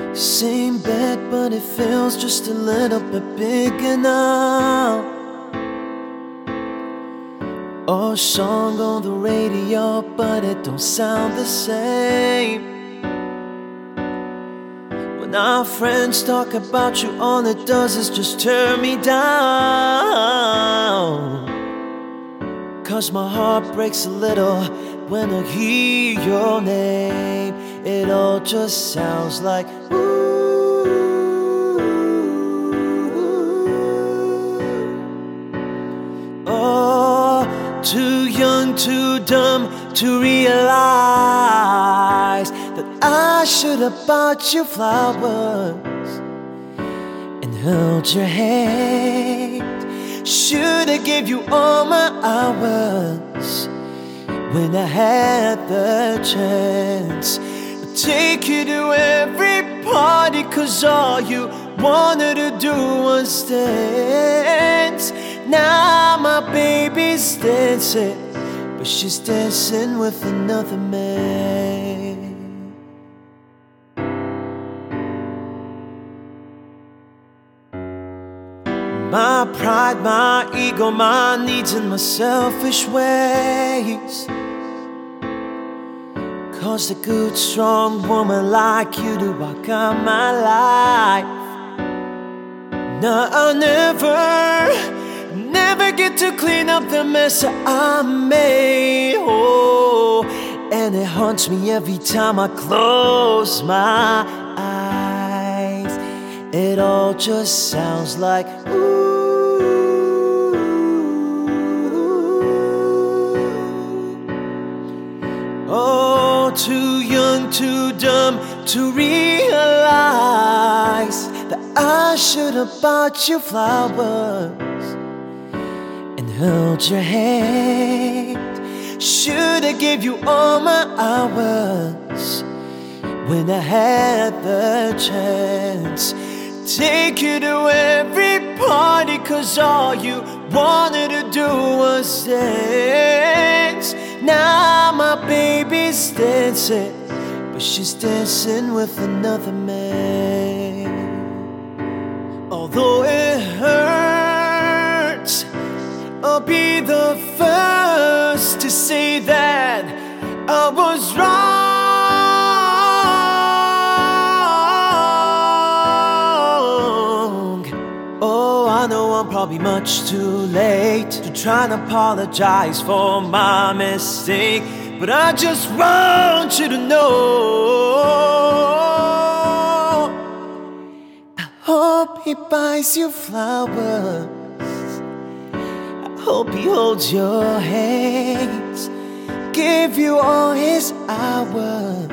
Same bed, but it feels just a little bit bigger now. Or a song on the radio, but it don't sound the same. When our friends talk about you, all it does is just turn me down. 'Cause my heart breaks a little when I hear your name. It all just sounds like ooh. Oh, too young, too dumb to realize that I should have bought you flowers and held your hand. Should have gave you all my hours when I had the chance. I'd take you to every party, 'cause all you wanted to do was dance. Now my baby's dancing, but she's dancing with another man. My pride, my ego, my needs and my selfish ways caused a good, strong woman like you to walk out my life. Now I'll never get to clean up the mess that I made. Oh, and it haunts me every time I close my eyes. It all just sounds like ooh. Oh, too young, too dumb to realize that I should have bought you flowers and held your hand. Should have gave you all my hours when I had the chance. Take you to every party, 'cause all you wanted to do was dance. Now my baby's dancing, but she's dancing with another man. Although it hurts, I'll be the first to say that I was wrong. I know I'm probably much too late to try and apologize for my mistake, but I just want you to know I hope he buys you flowers. I hope he holds your hands, give you all his hours